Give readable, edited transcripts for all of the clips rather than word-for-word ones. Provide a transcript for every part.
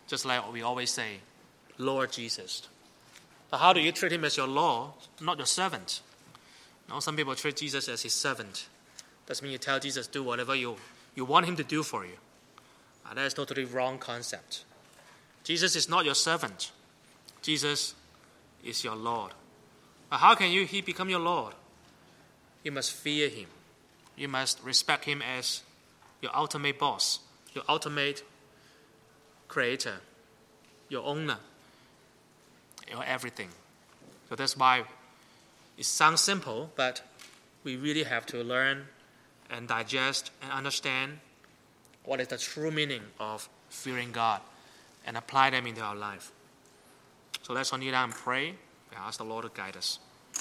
just like we always say, Lord Jesus. But how do you treat him as your Lord, not your servant? Now, some people treat Jesus as his servant. That means you tell Jesus do whatever you want him to do for you. That is totally wrong concept. Jesus is not your servant. Jesus is your Lord. But how can he become your Lord? You must fear him. You must respect him as your ultimate boss, your ultimate creator, your owner, your everything. So that's why it sounds simple, but we really have to learn and digest and understand what is the true meaning of fearing God and apply them into our life. So let's kneel down and pray and ask the Lord to guide us.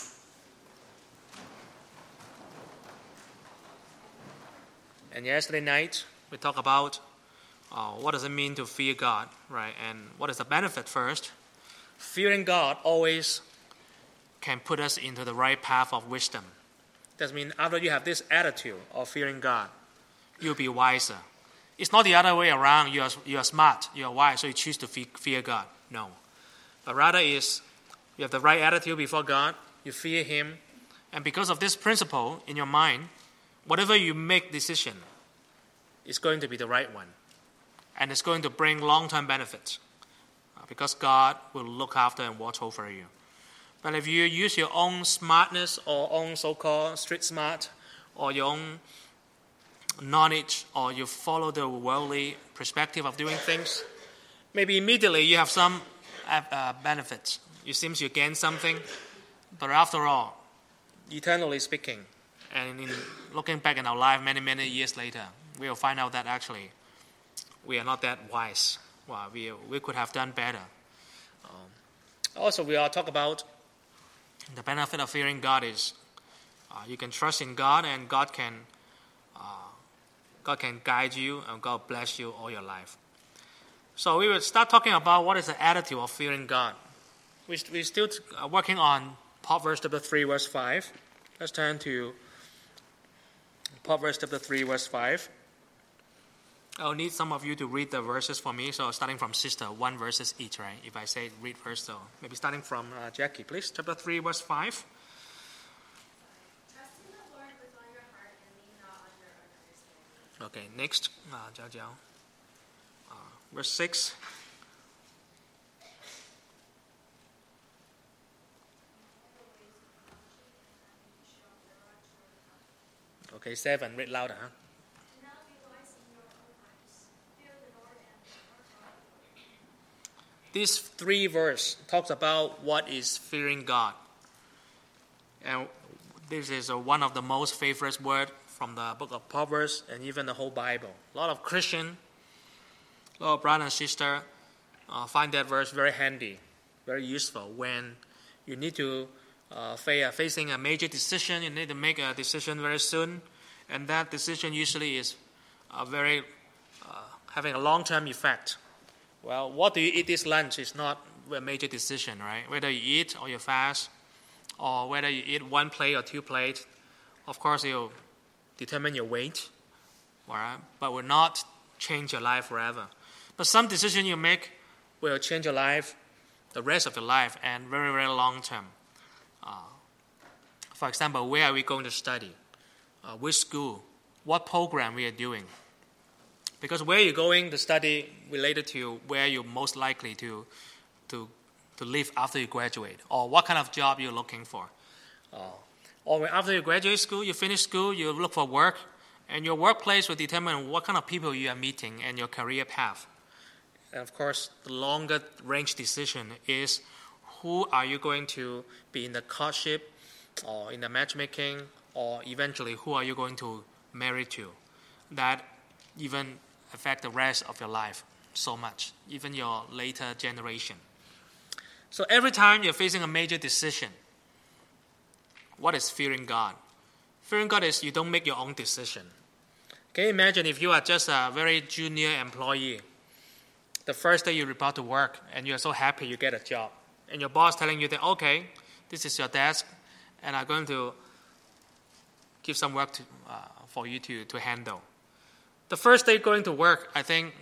And yesterday night, we talked about what does it mean to fear God, right? And what is the benefit first? Fearing God always can put us into the right path of wisdom. That means after you have this attitude of fearing God, you'll be wiser. It's not the other way around. You are smart, you are wise, so you choose to fear God. No. But rather is you have the right attitude before God, you fear him, and because of this principle in your mind, whatever you make decision is going to be the right one. And it's going to bring long-term benefits because God will look after and watch over you. But if you use your own smartness or own so-called street smart or your own knowledge or you follow the worldly perspective of doing things, maybe immediately you have some benefits. It seems you gain something, but after all, eternally speaking, and in looking back in our life many, many years later, we will find out that actually we are not that wise. Well, we could have done better. Also, we all talk about the benefit of fearing God is you can trust in God and God can guide you and God bless you all your life. So we will start talking about what is the attitude of fearing God. We're still working on Proverbs chapter 3, verse 5. Let's turn to Proverbs chapter 3, verse 5. I'll need some of you to read the verses for me. So starting from sister, one verses each, right? If I say read verse, so maybe starting from Jackie, please. Chapter 3, verse 5. Trust in the Lord with all your heart and lean not on your own understanding. Okay, next, Jiao Jiao. Verse 6. Okay, 7. Read louder. Huh? Do not be wise in your own eyes. Fear the Lord and your God. This 3 verse talks about what is fearing God. And this is one of the most favorite words from the book of Proverbs and even the whole Bible. A lot of Christian, a lot of brother and sister find that verse very handy, very useful when you need to facing a major decision. You need to make a decision very soon, and that decision usually is very having a long-term effect. Well, what do you eat this lunch is not a major decision, right? Whether you eat or you fast, or whether you eat 1 plate or 2 plates, of course it'll determine your weight, right? But will not change your life forever. But some decision you make will change your life, the rest of your life, and very, very long term. For example, where are we going to study? Which school? What program we are doing? Because where you're going to study related to where you're most likely to live after you graduate, or what kind of job you're looking for. Or after you graduate school, you finish school, you look for work, and your workplace will determine what kind of people you are meeting and your career path. And of course, the longer range decision is who are you going to be in the courtship or in the matchmaking, or eventually who are you going to marry to. That even affect the rest of your life so much, even your later generation. So every time you're facing a major decision, what is fearing God? Fearing God is you don't make your own decision. Can you imagine if you are just a very junior employee, the first day you report to work and you're so happy you get a job, and your boss telling you that, okay, this is your desk, and I'm going to give some work for you to handle. The first day going to work, I think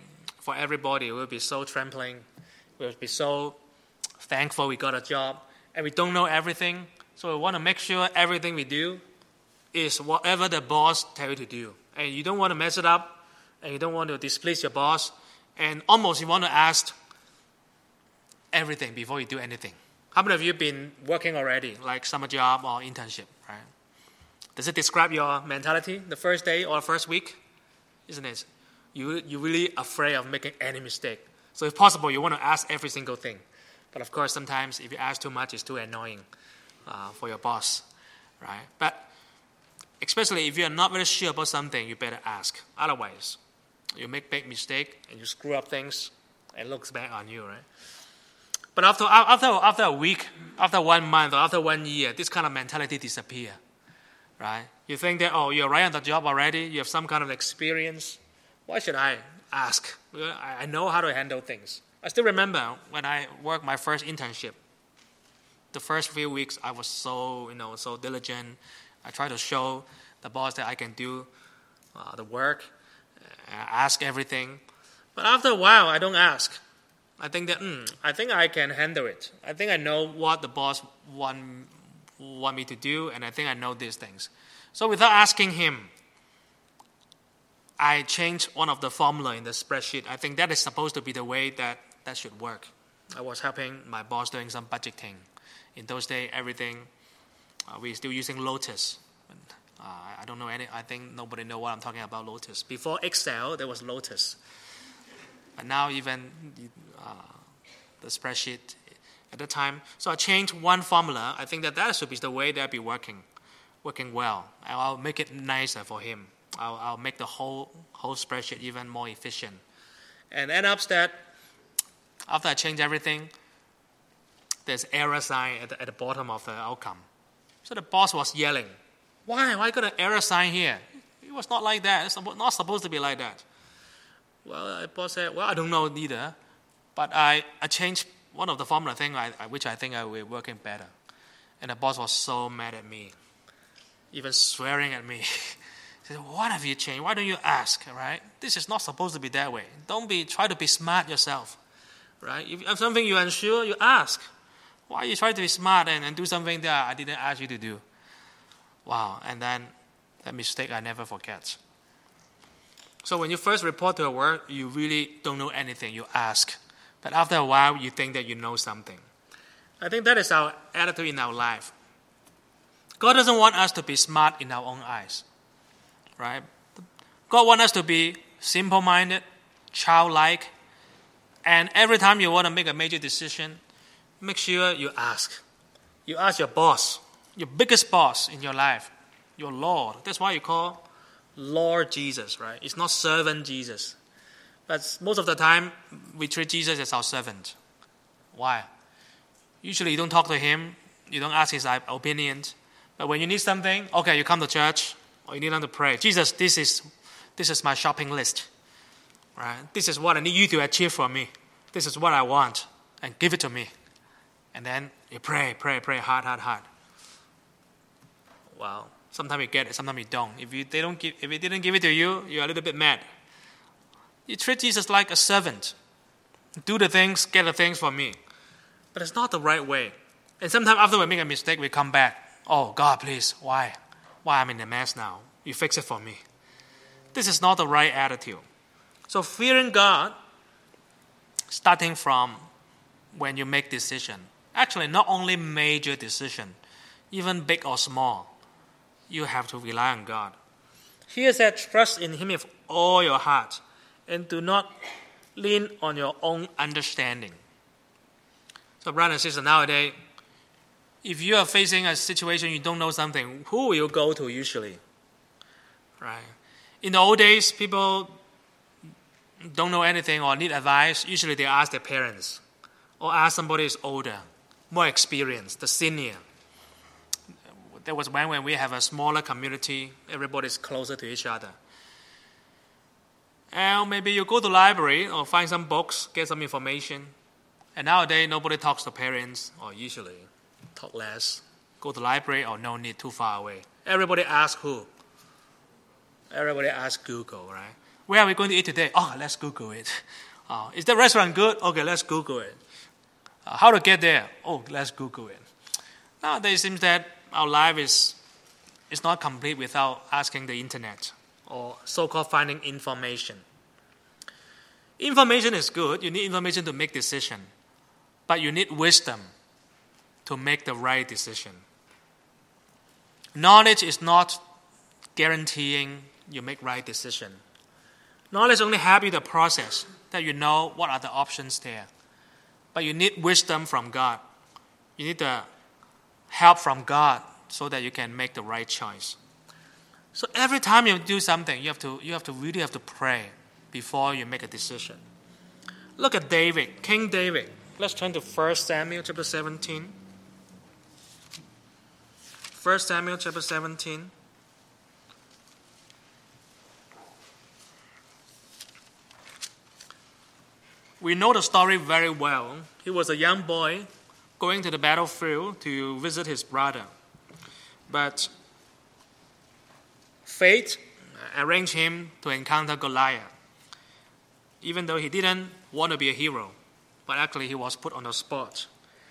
for everybody. We'll be so trampling. We'll be so thankful we got a job. And we don't know everything. So we want to make sure everything we do is whatever the boss tells you to do. And you don't want to mess it up. And you don't want to displease your boss. And almost you want to ask everything before you do anything. How many of you have been working already, like summer job or internship, right? Does it describe your mentality the first day or first week? Isn't it? You're really afraid of making any mistake. So if possible, you want to ask every single thing. But of course, sometimes if you ask too much, it's too annoying for your boss, right? But especially if you're not very sure about something, you better ask. Otherwise, you make big mistake and you screw up things, it looks bad on you, right? But after a week, after 1 month, or after 1 year, this kind of mentality disappear, right? You think that, you're right on the job already, you have some kind of experience. Why should I ask? I know how to handle things. I still remember when I worked my first internship. The first few weeks, I was so diligent. I tried to show the boss that I can do the work, ask everything. But after a while, I don't ask. I think that I think I can handle it. I think I know what the boss want me to do, and I think I know these things. So without asking him, I changed one of the formula in the spreadsheet. I think that is supposed to be the way that should work. I was helping my boss doing some budgeting. In those days, everything we're still using Lotus. I don't know any. I think nobody know what I'm talking about. Lotus. Before Excel, there was Lotus. But now even the spreadsheet at the time. So I changed one formula. I think that should be the way that be working well. I'll make it nicer for him. I'll make the whole spreadsheet even more efficient. And end up that after I change everything, there's error sign at the bottom of the outcome. So the boss was yelling, "Why got an error sign here? It was not like that. It's not supposed to be like that." Well, the boss said, "Well, I don't know neither, but I changed one of the formula thing which I think I will working better." And the boss was so mad at me, even swearing at me. He said, "What have you changed? Why don't you ask, right? This is not supposed to be that way. Try to be smart yourself, right? If you have something you're unsure, you ask. Why you try to be smart and do something that I didn't ask you to do?" Wow, and then that mistake I never forget. So when you first report to a work, you really don't know anything, you ask. But after a while, you think that you know something. I think that is our attitude in our life. God doesn't want us to be smart in our own eyes, right? God wants us to be simple-minded, childlike, and every time you want to make a major decision, make sure you ask. You ask your boss, your biggest boss in your life, your Lord. That's why you call Lord Jesus, right? It's not servant Jesus. But most of the time, we treat Jesus as our servant. Why? Usually you don't talk to him, you don't ask his opinions. But when you need something, okay, you come to church, or you need him to pray. "Jesus, this is my shopping list, right? This is what I need you to achieve for me. This is what I want, and give it to me." And then you pray hard. Well, sometimes you get it, sometimes you don't. If he didn't give it to you, you're a little bit mad. You treat Jesus like a servant. Do the things, get the things for me. But it's not the right way. And sometimes after we make a mistake, we come back. "Oh, God, please, why? Why I'm in a mess now? You fix it for me." This is not the right attitude. So fearing God, starting from when you make decision, actually not only major decision, even big or small, you have to rely on God. Here said, trust in Him with all your heart, and do not lean on your own understanding. So brothers and sisters, nowadays, if you are facing a situation you don't know something, who will you go to usually? Right? In the old days, people don't know anything or need advice. Usually they ask their parents or ask somebody who's older, more experienced, the senior. There was when we have a smaller community, everybody's closer to each other. And maybe you go to the library or find some books, get some information. And nowadays, nobody talks to parents, or usually talk less. Go to the library or no need, too far away. Everybody asks who? Everybody asks Google, right? Where are we going to eat today? Oh, let's Google it. Is the restaurant good? Okay, let's Google it. How to get there? Oh, let's Google it. Nowadays, it seems that our life is not complete without asking the internet or so-called finding information. Information is good. You need information to make decision. But you need wisdom to make the right decision. Knowledge is not guaranteeing you make right decision. Knowledge only helps you the process, that you know what are the options there. But you need wisdom from God. You need the help from God so that you can make the right choice. So every time you do something, you really have to pray before you make a decision. Look at David, King David. Let's turn to 1 Samuel chapter 17. 1 Samuel chapter 17. We know the story very well. He was a young boy going to the battlefield to visit his brother. But fate arranged him to encounter Goliath, even though he didn't want to be a hero, but actually he was put on the spot.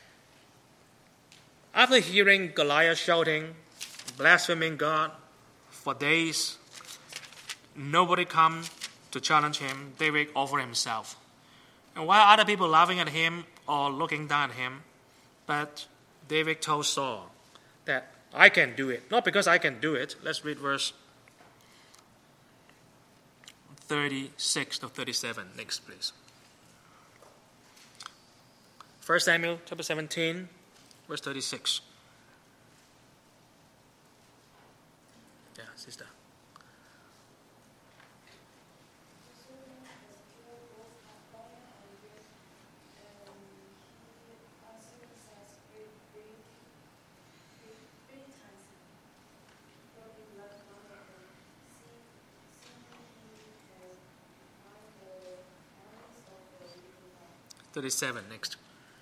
After hearing Goliath shouting, blaspheming God for days, nobody come to challenge him. David offered himself. And while other people laughing at him or looking down at him, but David told Saul that I can do it. Not because I can do it. Let's read verse 36 to 37. Next, please. 1 Samuel chapter 17, verse 36. Yeah, sister. He 37 next.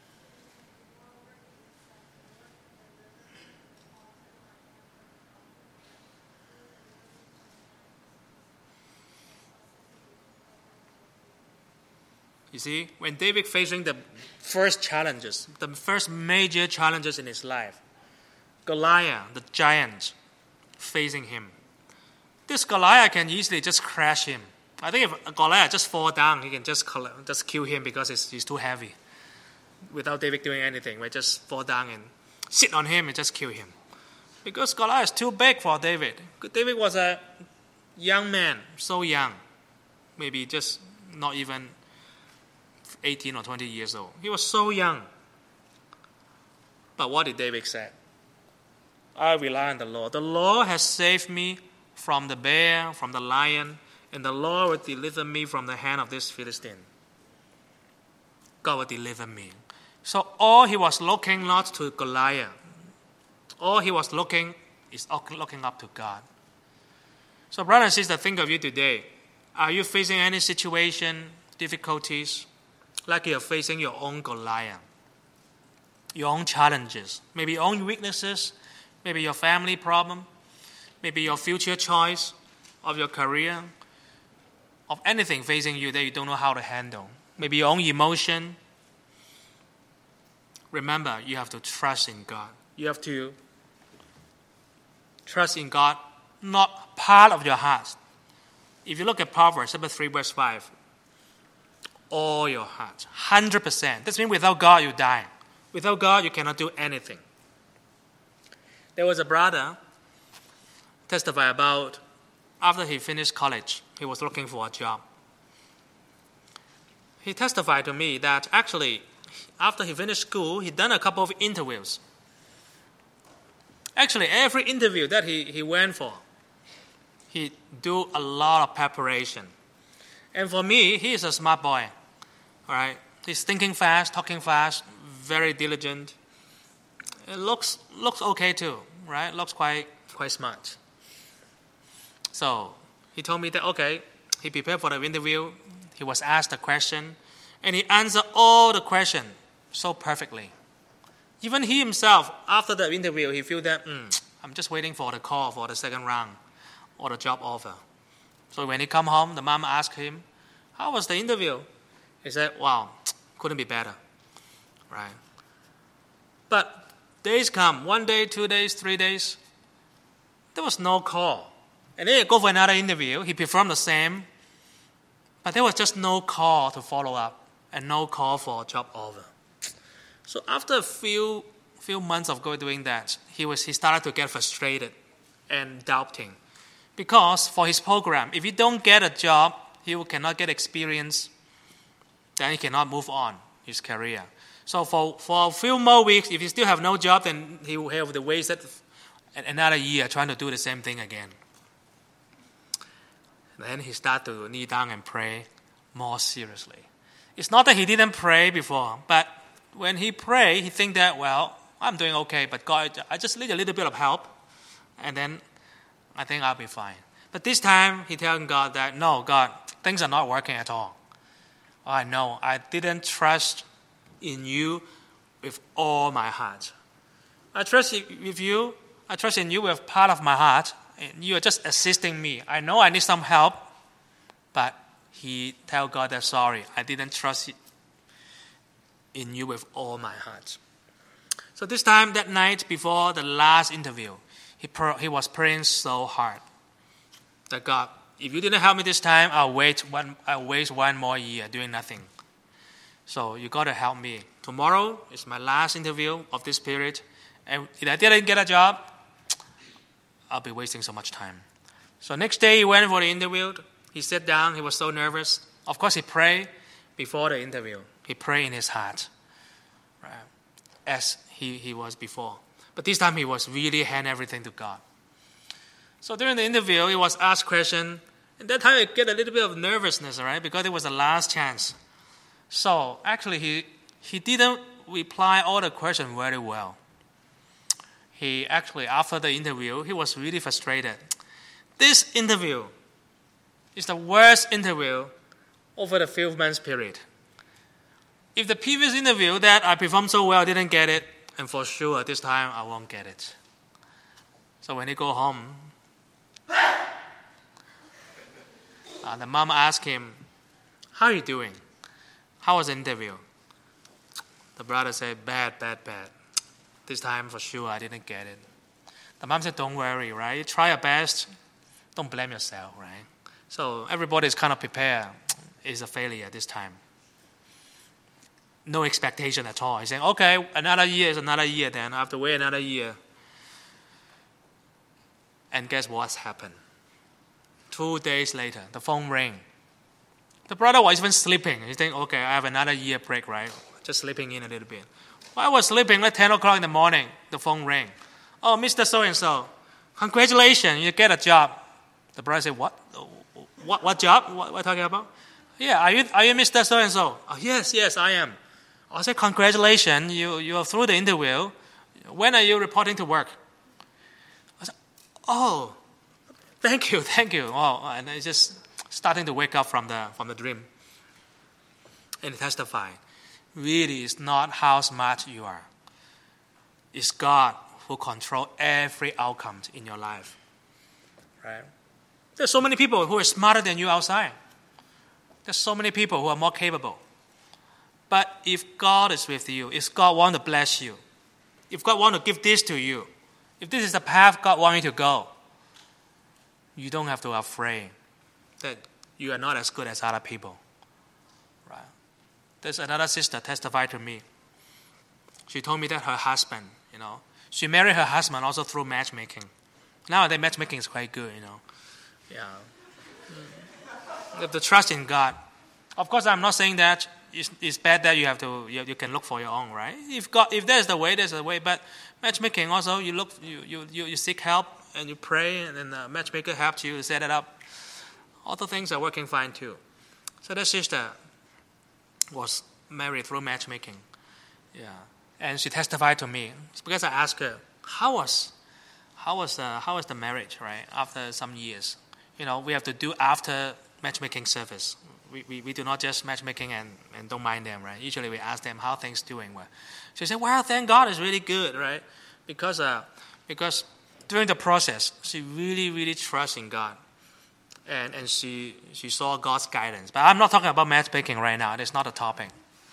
You see, when David facing the first challenges, the first major challenges in his life, Goliath, the giant, facing him. This Goliath can easily just crush him. I think if Goliath just fall down, he can just kill him because he's too heavy. Without David doing anything, we just fall down and sit on him and just kill him. Because Goliath is too big for David. David was a young man, so young, maybe just not even 18 or 20 years old. He was so young. But what did David say? I rely on the Lord. The Lord has saved me from the bear, from the lion, and the Lord will deliver me from the hand of this Philistine. God will deliver me. So all he was looking not to Goliath. All he was looking is looking up to God. So brothers and sisters, think of you today. Are you facing any situation, difficulties, like you're facing your own Goliath? Your own challenges, maybe your own weaknesses, maybe your family problem, maybe your future choice of your career, of anything facing you that you don't know how to handle. Maybe your own emotion. Remember, you have to trust in God. You have to trust in God, not part of your heart. If you look at Proverbs chapter 3, verse 5, all your heart, 100%. That means without God, you die. Without God, you cannot do anything. There was a brother testify about after he finished college, he was looking for a job. He testified to me that actually, after he finished school, he done a couple of interviews. Actually, every interview that he went for, he do a lot of preparation. And for me, he is a smart boy. All right, he's thinking fast, talking fast, very diligent. It looks okay too, right? Looks quite smart. So he told me that, okay, he prepared for the interview. He was asked a question, and he answered all the questions so perfectly. Even he himself, after the interview, he felt that, I'm just waiting for the call for the second round or the job offer. So when he come home, the mom asked him, how was the interview? He said, wow, couldn't be better, right? But days come, 1 day, 2 days, 3 days, there was no call. And then he go for another interview, he performed the same, but there was just no call to follow up and no call for a job offer. So after a few months of doing that, he started to get frustrated and doubting. Because for his program, if you don't get a job, he cannot get experience, then he cannot move on his career. So for a few more weeks, if he still have no job, then he will have to waste another year trying to do the same thing again. Then he started to kneel down and pray more seriously. It's not that he didn't pray before, but when he prayed, he think that, well, I'm doing okay, but God, I just need a little bit of help, and then I think I'll be fine. But this time, he telling God that, no, God, things are not working at all. I know, I didn't trust in you with all my heart. I trust with you. I trust in you with part of my heart. And you are just assisting me. I know I need some help, but he tell God that, sorry, I didn't trust in you with all my heart. So this time, that night before the last interview, he was praying so hard that, God, if you didn't help me this time, I'll waste 1 more year doing nothing. So you got to help me. Tomorrow is my last interview of this period, and if I didn't get a job, I'll be wasting so much time. So next day he went for the interview. He sat down. He was so nervous. Of course, he prayed before the interview. He prayed in his heart, right, as he was before. But this time he was really hand everything to God. So during the interview, he was asked questions. And that time he get a little bit of nervousness, right, because it was the last chance. So actually he didn't reply all the questions very well. He actually, after the interview, he was really frustrated. This interview is the worst interview over the few months period. If the previous interview that I performed so well didn't get it, and for sure this time I won't get it. So when he go home, the mom asked him, how are you doing? How was the interview? The brother said, bad. This time for sure I didn't get it. The mom said, don't worry, right? You try your best. Don't blame yourself, right? So everybody is kind of prepared. It's a failure this time. No expectation at all. He's saying, okay, another year is another year then. I have to wait another year. And guess what's happened? 2 days later, the phone rang. The brother was even sleeping. He's thinking, okay, I have another year break, right? Just sleeping in a little bit. While I was sleeping, at 10 o'clock in the morning, the phone rang. Oh, Mr. So-and-so, congratulations, you get a job. The brother said, what? What job? What are you talking about? Yeah, are you Mr. So-and-so? Oh, yes, I am. I said, congratulations, you are through the interview. When are you reporting to work? I said, oh, thank you. Oh, and I just starting to wake up from the dream. And testify. Really, it's not how smart you are. It's God who controls every outcome in your life. Right? There's so many people who are smarter than you outside. There's so many people who are more capable. But if God is with you, if God wants to bless you, if God wants to give this to you, if this is the path God wants you to go, you don't have to be afraid that you are not as good as other people. Right? There's another sister testified to me. She told me that her husband, she married her husband also through matchmaking. Nowadays, matchmaking is quite good, Yeah. You have to trust in God. Of course, I'm not saying that it's bad that you can look for your own, right? If there's the way, there's the way. But matchmaking also, you seek help and you pray, and then the matchmaker helps you set it up. All the things are working fine too. So that sister was married through matchmaking. Yeah. And she testified to me. It's because I asked her, how was the marriage, right? After some years. We have to do after matchmaking service. We do not just matchmaking and don't mind them, right? Usually we ask them how things doing. Well, she said, well, thank God it's really good, right? Because during the process, she really, really trusts in God. and she saw God's guidance. But I'm not talking about matchmaking right now. That's not a topic.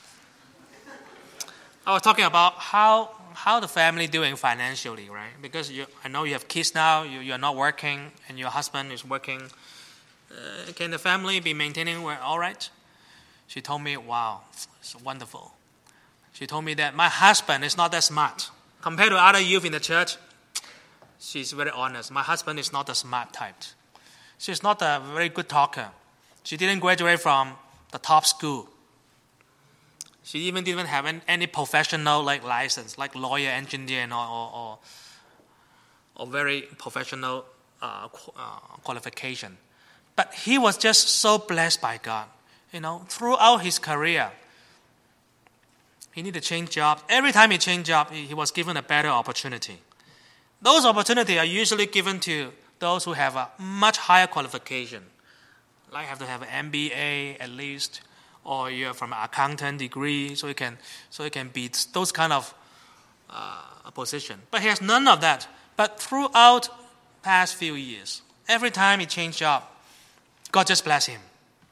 I was talking about how the family doing financially, right? Because I know you have kids now, you're not working, and your husband is working. Can the family be maintaining all right? She told me, wow, it's wonderful. She told me that my husband is not that smart. Compared to other youth in the church, she's very honest. My husband is not the smart type. She's not a very good talker. She didn't graduate from the top school. She even didn't have any professional license, like lawyer, engineer, or very professional qualification. But he was just so blessed by God. Throughout his career, he needed to change jobs. Every time he changed job, he was given a better opportunity. Those opportunities are usually given to those who have a much higher qualification, like have to have an MBA at least, or you're from an accountant degree, so you can beat those kind of position. But he has none of that. But throughout past few years, every time he changed job, God just bless him.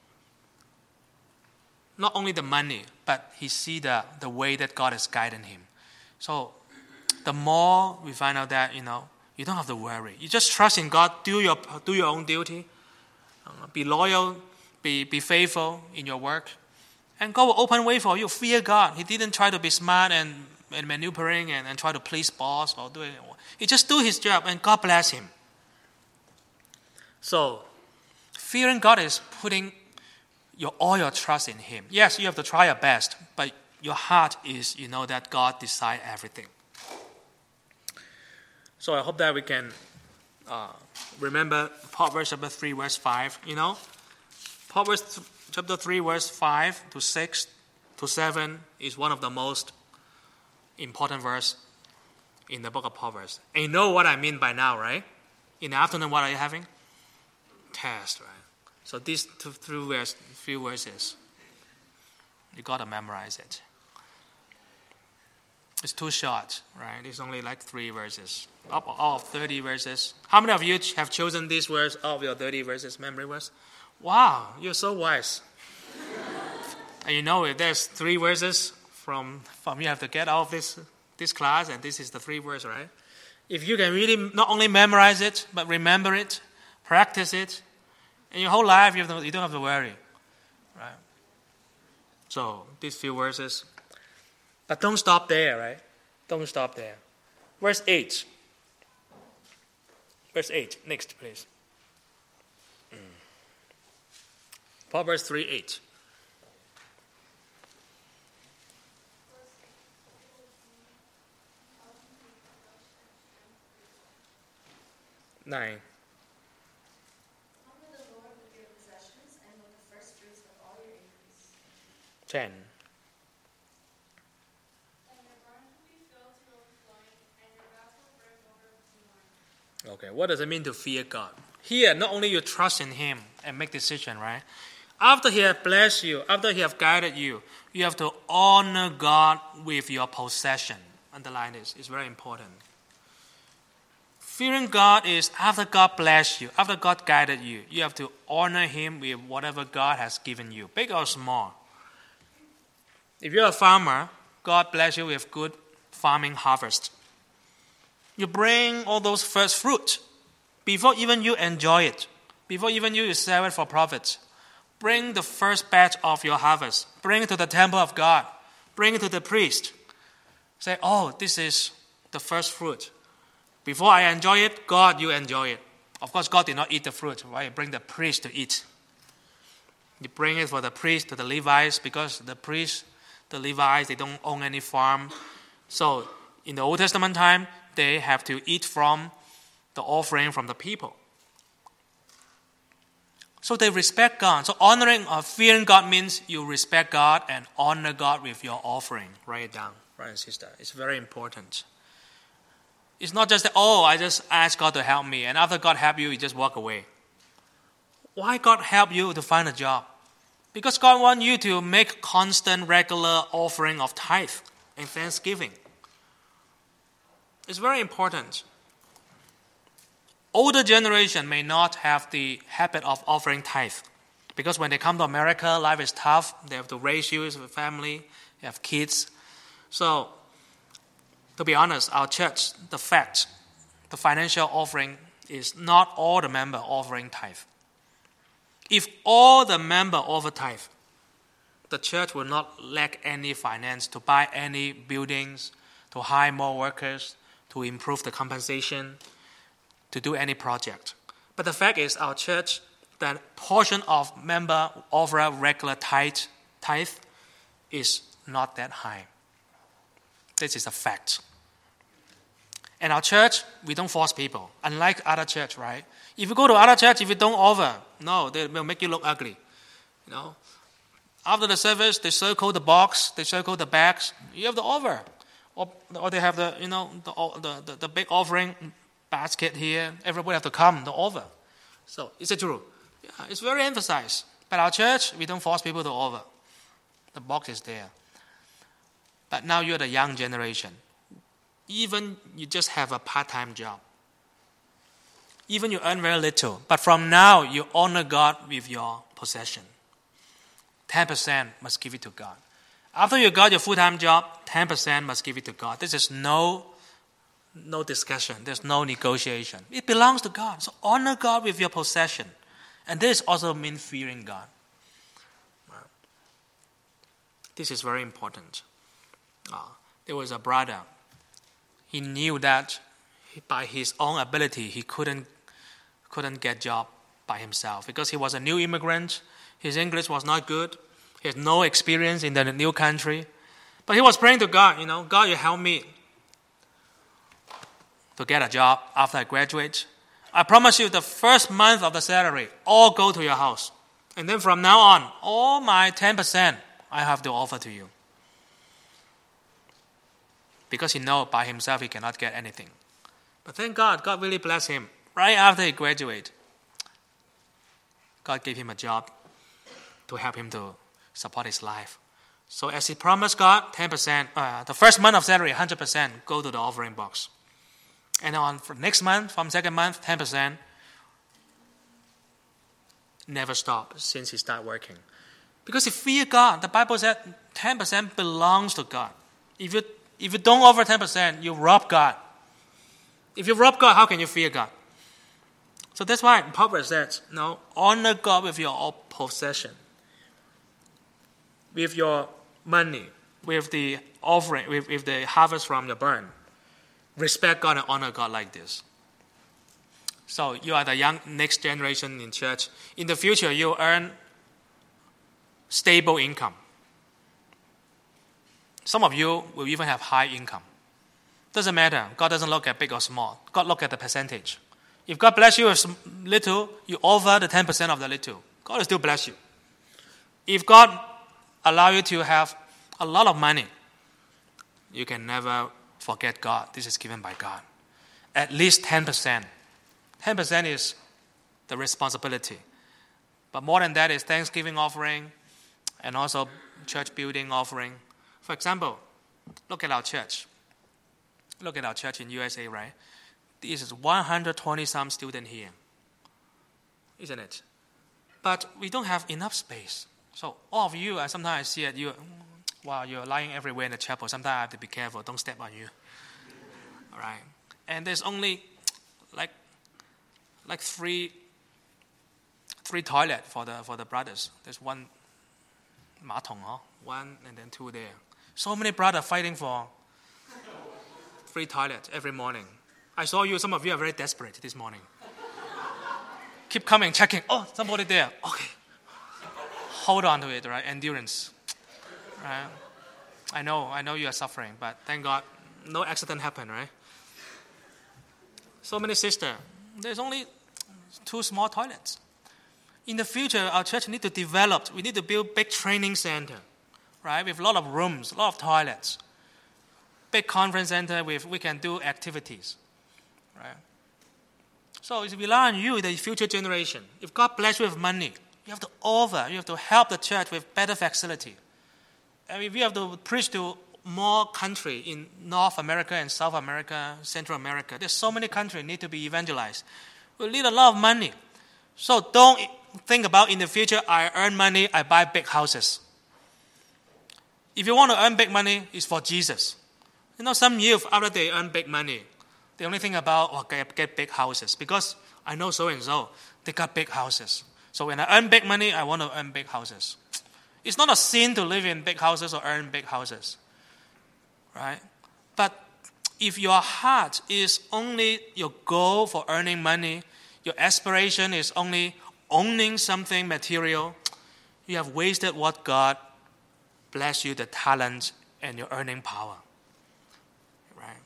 Not only the money, but he see the way that God is guiding him. So the more we find out that, you don't have to worry. You just trust in God, do your own duty, be loyal, be faithful in your work, and God will open way for you. Fear God. He didn't try to be smart and maneuvering and try to please boss or do it. He just do his job, and God bless him. So fearing God is putting all your trust in him. Yes, you have to try your best, but your heart is, that God decide everything. So I hope that we can remember Proverbs chapter 3, verse 5. Proverbs chapter 3, verse 5 to 6 to 7 is one of the most important verse in the book of Proverbs. And you know what I mean by now, right? In the afternoon, what are you having? Test, right? So these few verses, you got to memorize it. It's too short, right? It's only like 3 verses. Of 30 verses. How many of you have chosen this verse of your 30 verses memory verse? Wow, you're so wise. And if there's 3 verses from you have to get out of this class, and this is the 3 verse, right? If you can really not only memorize it, but remember it, practice it, in your whole life you don't have to worry, right? So these few verses, but don't stop there, right? Don't stop there. Verse 8. Verse 8. Next, please. Proverbs 3:8. 9. Honor the Lord with your possessions and with the first fruits of all your increase. 10. And your barns will be filled to overflowing, and your vats will brim over to wine. Okay, what does it mean to fear God? Here, not only you trust in him and make decision, right? After he has blessed you, after he has guided you, you have to honor God with your possession. Underline this, it's very important. Fearing God is after God blessed you, after God guided you, you have to honor him with whatever God has given you, big or small. If you're a farmer, God bless you with good farming harvest. You bring all those first fruit before even you enjoy it, before even you sell it for profit. Bring the first batch of your harvest. Bring it to the temple of God. Bring it to the priest. Say, oh, this is the first fruit. Before I enjoy it, God, you enjoy it. Of course, God did not eat the fruit, right? You bring the priest to eat. You bring it for the priest, to the Levites, because the priests, the Levites, they don't own any farm. So in the Old Testament time, they have to eat from the offering from the people. So they respect God. So honoring or fearing God means you respect God and honor God with your offering. Write it down, brother and sister. It's very important. It's not just that, I just ask God to help me, and after God help you, you just walk away. Why God help you to find a job? Because God wants you to make constant, regular offering of tithe and thanksgiving. It's very important. Older generation may not have the habit of offering tithe because when they come to America, life is tough. They have to raise you as a family, they have kids. So, to be honest, our church, the financial offering is not all the member offering tithe. If all the member offer tithe, the church will not lack any finance to buy any buildings, to hire more workers, to improve the compensation, to do any project. But the fact is, our church, the portion of member offer regular tithe is not that high. This is a fact. And our church, we don't force people. Unlike other church, right? If you go to other church, if you don't offer, no, they will make you look ugly. You know, after the service, they circle the box, they circle the bags. You have to offer, or they have the big offering basket here. Everybody have to come to offer. So is it true? Yeah, it's very emphasized. But our church, we don't force people to offer. The box is there. But now you're the young generation. Even you just have a part-time job. Even you earn very little. But from now, you honor God with your possession. 10% must give it to God. After you got your full-time job, 10% must give it to God. This is no discussion. There's no negotiation. It belongs to God. So honor God with your possession. And this also means fearing God. This is very important. There was a brother. He knew that by his own ability, he couldn't get job by himself because he was a new immigrant. His English was not good. He had no experience in the new country. But he was praying to God, God, you help me to get a job after I graduate. I promise you the first month of the salary, all go to your house. And then from now on, all my 10% I have to offer to you. Because he knows by himself he cannot get anything. But thank God really blessed him. Right after he graduated, God gave him a job to help him to support his life. So as he promised God, 10%, the first month of salary, 100% go to the offering box. And on for next month, from second month, 10% never stop since he started working. Because he feared God. The Bible said 10% belongs to God. If you don't offer 10%, you rob God. If you rob God, how can you fear God? So that's why Proverbs says, honor God with your possession, with your money, with the offering, with the harvest from your barn. Respect God and honor God like this. So you are the young next generation in church. In the future, you earn stable income. Some of you will even have high income. Doesn't matter. God doesn't look at big or small. God look at the percentage. If God bless you with little, you offer the 10% of the little. God will still bless you. If God allow you to have a lot of money, you can never forget God. This is given by God. At least 10%. 10% is the responsibility. But more than that is Thanksgiving offering and also church building offering. For example, look at our church. Look at our church in USA, right? This is 120-some students here. Isn't it? But we don't have enough space. So all of you, sometimes I see it, you're lying everywhere in the chapel. Sometimes I have to be careful. Don't step on you. All right. And there's only like three toilets for the brothers. There's one 马桶, one and then two there. So many brothers fighting for free toilet every morning. I saw you, some of you are very desperate this morning. Keep coming, checking. Oh, somebody there. Okay. Hold on to it, right? Endurance. Right? I know you are suffering, but thank God no accident happened, right? So many sisters. There's only 2 small toilets. In the future, our church need to develop. We need to build big training center, right? With a lot of rooms, a lot of toilets. Big conference center we can do activities, right? So it's rely on you, the future generation. If God bless you with money, you have to offer. You have to help the church with better facility. And if you have to preach to more countries in North America and South America, Central America, there's so many countries need to be evangelized. We need a lot of money. So don't think about in the future, I earn money, I buy big houses. If you want to earn big money, it's for Jesus. Some youth, after they earn big money, they only think about, get big houses. Because I know so-and-so, they got big houses. So when I earn big money, I want to earn big houses. It's not a sin to live in big houses or earn big houses. Right? But if your heart is only your goal for earning money, your aspiration is only owning something material, you have wasted what God bless you, the talent and your earning power. Right?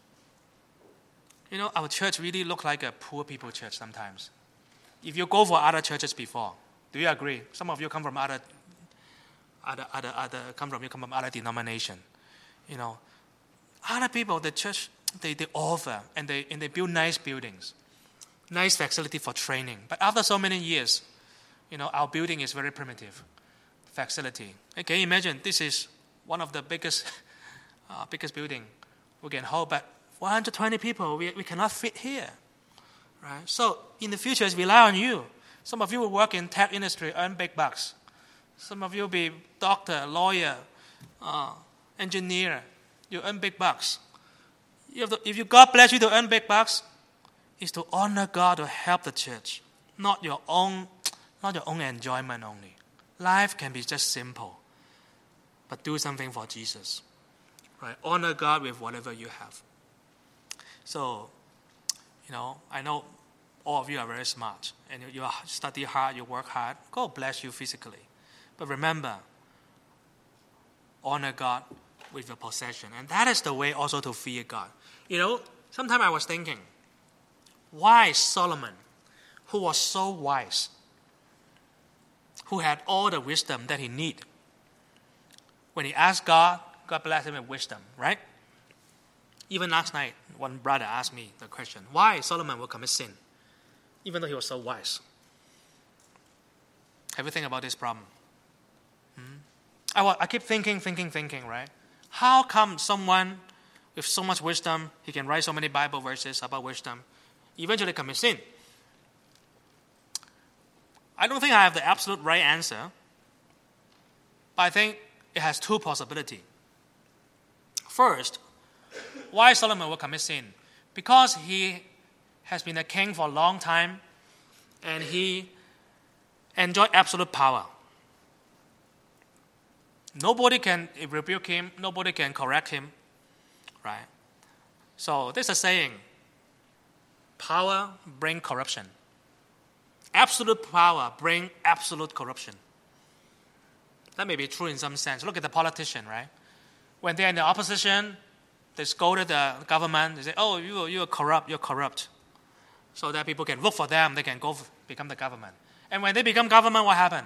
Our church really look like a poor people church sometimes. If you go for other churches before, do you agree? Some of you come from other denomination. Other people, the church, they offer and they build nice buildings, nice facility for training. But after so many years, our building is very primitive facility. Can you imagine? This is one of the biggest building we can hold, but 120 people, we cannot fit here. Right? So in the future, it's rely on you. Some of you will work in tech industry, earn big bucks. Some of you will be doctor, lawyer, engineer. You earn big bucks. If God bless you to earn big bucks, it's to honor God, to help the church, not your own enjoyment only. Life can be just simple, but do something for Jesus. Right? Honor God with whatever you have. So, I know all of you are very smart, and you study hard, you work hard. God bless you physically. But remember, honor God with your possession. And that is the way also to fear God. Sometimes I was thinking, why Solomon, who was so wise, who had all the wisdom that he needed, when he asked God, God blessed him with wisdom, right? Even last night, one brother asked me the question, why Solomon will commit sin, even though he was so wise? Have you think about this problem? I keep thinking, right? How come someone with so much wisdom, he can write so many Bible verses about wisdom, eventually commit sin? I don't think I have the absolute right answer, but I think it has two possibilities. First, why Solomon will commit sin? Because he has been a king for a long time and he enjoyed absolute power. Nobody can rebuke him, nobody can correct him, right? So there's a saying, power brings corruption. Absolute power brings absolute corruption. That may be true in some sense. Look at the politician, right? When they're in the opposition, they scolded the government. They say, oh, you're corrupt. So that people can vote for them. They can go become the government. And when they become government, what happened?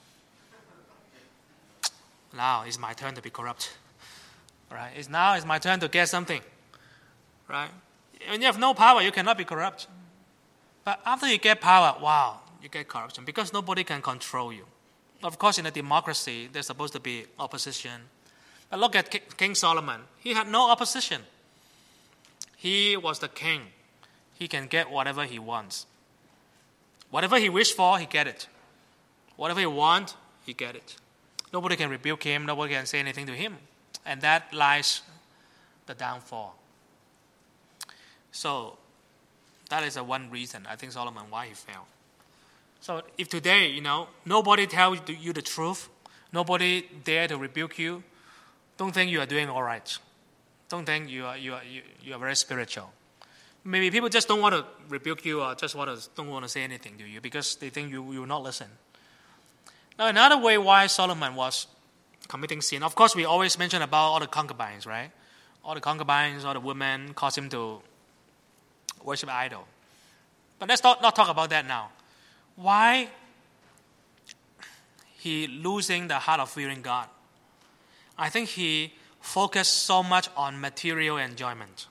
Now it's my turn to be corrupt. Right? Now it's my turn to get something. Right? When you have no power, you cannot be corrupt. But after you get power, wow, you get corruption because nobody can control you. Of course, in a democracy, there's supposed to be opposition. But look at King Solomon. He had no opposition. He was the king. He can get whatever he wants. Whatever he wished for, he get it. Whatever he wants, he get it. Nobody can rebuke him. Nobody can say anything to him. And that lies the downfall. So that is one reason, I think, Solomon, why he failed. So if today, nobody tells you the truth, nobody dare to rebuke you, don't think you are doing all right. Don't think you are very spiritual. Maybe people just don't want to rebuke you or just don't want to say anything to you because they think you will not listen. Now, another way why Solomon was committing sin, of course, we always mention about all the concubines, right? All the concubines, all the women caused him to worship idol. But let's not talk about that now. Why he losing the heart of fearing God? I think he focused so much on material enjoyment.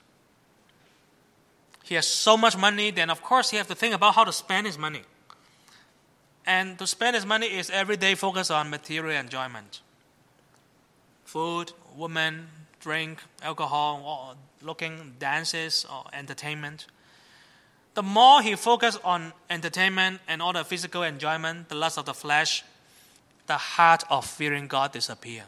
He has so much money, then of course he has to think about how to spend his money. And to spend his money is every day focus on material enjoyment. Food, women, drink, alcohol, or looking, dances, or entertainment. the more he focused on entertainment and all the physical enjoyment, the lust of the flesh, the heart of fearing God disappear.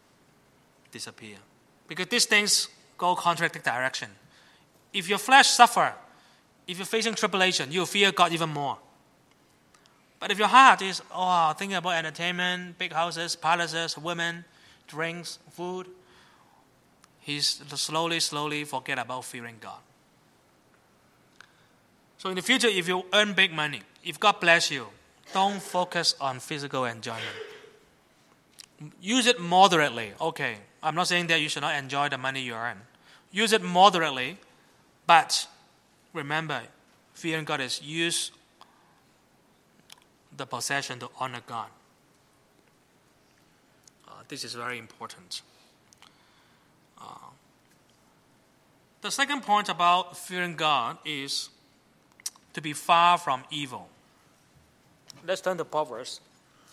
Because these things go contradicting direction. If your flesh suffer, if you're facing tribulation, you fear God even more. But if your heart is thinking about entertainment, big houses, palaces, women, drinks, food, he's slowly forget about fearing God. So in the future, if you earn big money, if God bless you, don't focus on physical enjoyment. Use it moderately. Okay, I'm not saying that you should not enjoy the money you earn. Use it moderately, but remember, fearing God is use the possession to honor God. This is very important. The second point about fearing God is to be far from evil. Let's turn to Proverbs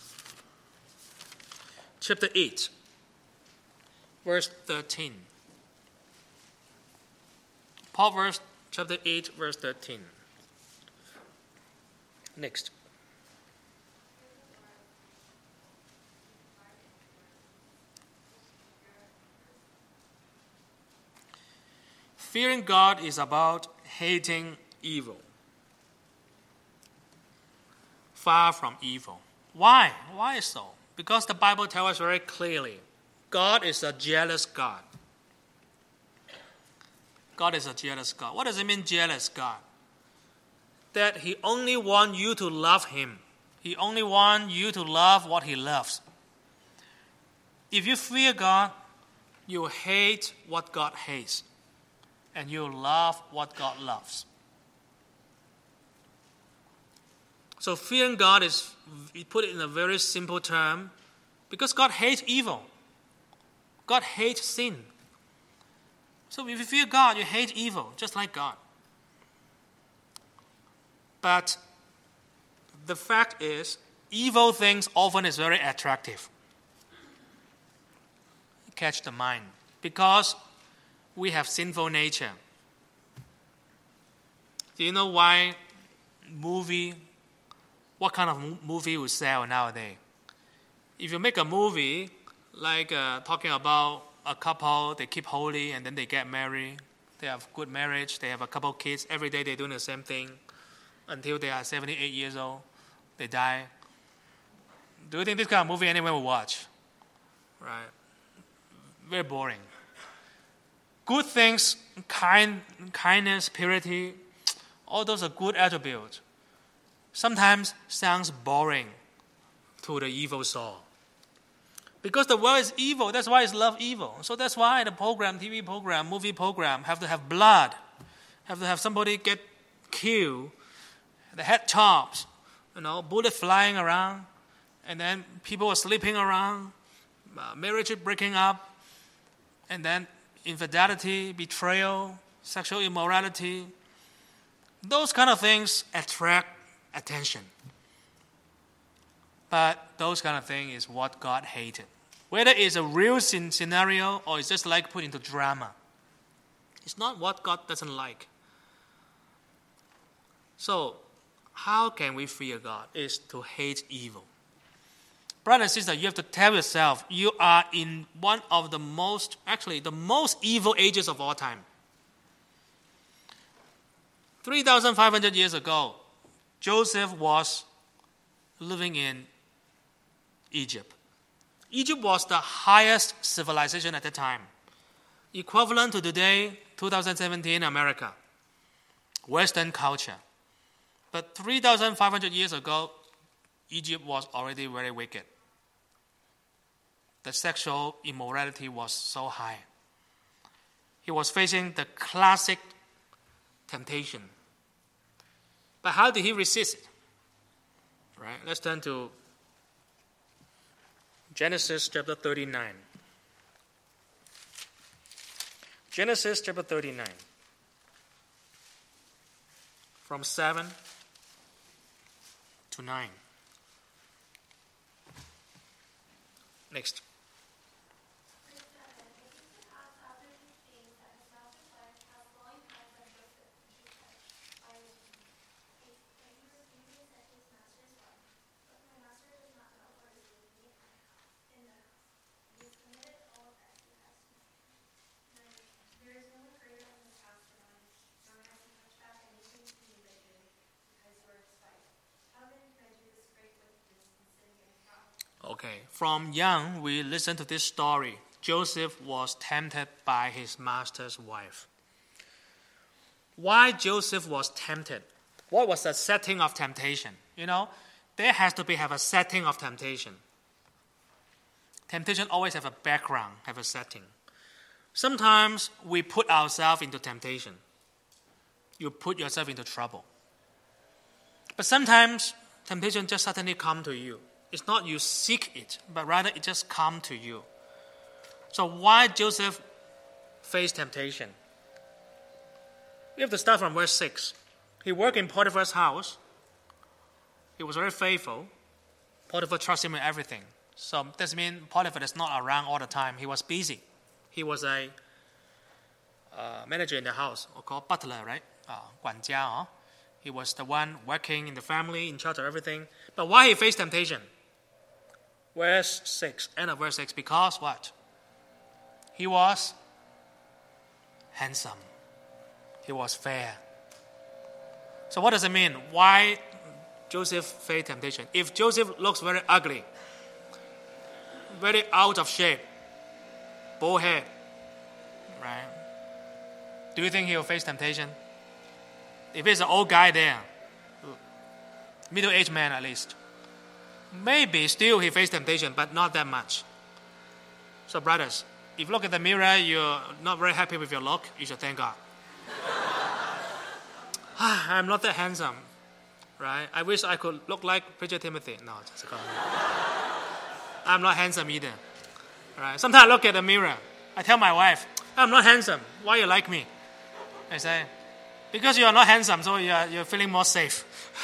chapter 8, verse 13. Proverbs chapter 8, verse 13. Next. Fearing God is about hating evil. Far from evil. Why? Why so? Because the Bible tells us very clearly, God is a jealous God. God is a jealous God. What does it mean, jealous God? That He only wants you to love Him. He only wants you to love what He loves. If you fear God, you hate what God hates. And you love what God loves. So fearing God is, we put it in a very simple term, because God hates evil. God hates sin. So if you fear God, you hate evil, just like God. But the fact is, evil things often is very attractive. Catch the mind. Because we have sinful nature. Do you know why what kind of movie will sell nowadays? If you make a movie like talking about a couple, they keep holy and then they get married, they have good marriage, they have a couple kids, every day they're doing the same thing until they are 78 years old, they die. Do you think this kind of movie anyone will watch? Right? Very boring. Good things, kindness, purity, all those are good attributes. Sometimes sounds boring to the evil soul. Because the world is evil, that's why it's love evil. So that's why the program, TV program, movie program have to have blood, have to have somebody get killed, the head chopped, bullet flying around, and then people are sleeping around, marriage breaking up, and then infidelity, betrayal, sexual immorality. Those kind of things attract attention. But those kind of things is what God hated. Whether it's a real scenario or it's just like put into drama. It's not what God doesn't like. So, how can we fear God? Is to hate evil. Brother and sister, you have to tell yourself, you are in one of the most evil ages of all time. 3,500 years ago, Joseph was living in Egypt. Egypt was the highest civilization at the time, equivalent to today, 2017 America, Western culture. But 3,500 years ago, Egypt was already very wicked. The sexual immorality was so high. He was facing the classic temptation. But how did he resist it? Right? Let's turn to Genesis chapter 39. Genesis chapter 39. From 7 to 9. Next. from young, we listen to this story. Joseph was tempted by his master's wife. Why Joseph was tempted? What was the setting of temptation? There has to have a setting of temptation. Temptation always have a background, have a setting. Sometimes we put ourselves into temptation. You put yourself into trouble. But sometimes temptation just suddenly come to you. It's not you seek it, but rather it just come to you. So why Joseph faced temptation? We have to start from verse 6. He worked in Potiphar's house. He was very faithful. Potiphar trusted him in everything. So that means Potiphar is not around all the time. He was busy. He was a manager in the house, or called butler, right? 管家. He was the one working in the family, in charge of everything. But why he faced temptation? Verse 6, end of verse 6. Because what? He was handsome. He was fair. So what does it mean? Why Joseph faced temptation? If Joseph looks very ugly, very out of shape, bald head, right? Do you think he will face temptation? If there's an old guy there, middle-aged man at least, maybe still he faced temptation, but not that much. So brothers, if you look at the mirror, you're not very happy with your look, you should thank God. I'm not that handsome, right? I wish I could look like Preacher Timothy. No, just a comment. I'm not handsome either, right? Sometimes I look at the mirror. I tell my wife, I'm not handsome. Why you like me? I say, because you are not handsome, so you're feeling more safe.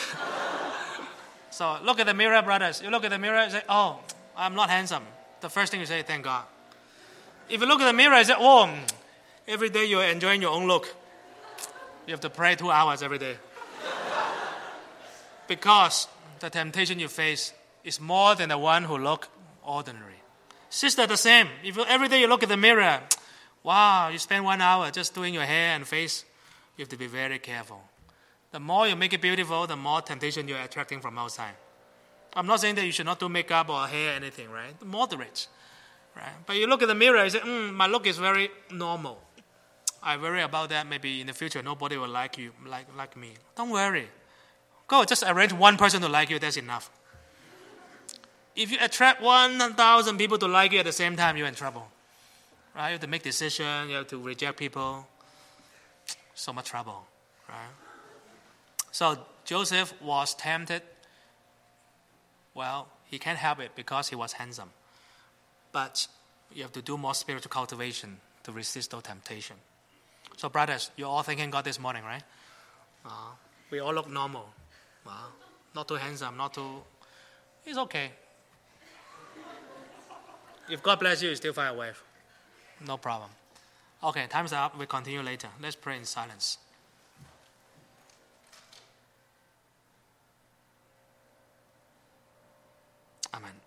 So look at the mirror, brothers. You look at the mirror and say, oh, I'm not handsome. The first thing you say, thank God. If you look at the mirror and say, oh, every day you're enjoying your own look. You have to pray 2 hours every day. Because the temptation you face is more than the one who look ordinary. Sister, the same. If every day you look at the mirror, wow, you spend 1 hour just doing your hair and face, you have to be very careful. The more you make it beautiful, the more temptation you're attracting from outside. I'm not saying that you should not do makeup or hair, anything, right? Moderate, right? But you look at the mirror and say, my look is very normal. I worry about that. Maybe in the future, nobody will like you, like me. Don't worry. Go, just arrange one person to like you, that's enough. If you attract 1,000 people to like you at the same time, you're in trouble. Right? You have to make decisions, you have to reject people. So much trouble, right? So Joseph was tempted. Well, he can't help it because he was handsome. But you have to do more spiritual cultivation to resist those temptations. So brothers, you're all thanking God this morning, right? We all look normal. Not too handsome, not too... It's okay. If God bless you, you still find a wife. No problem. Okay, time's up. We'll continue later. Let's pray in silence. Amen.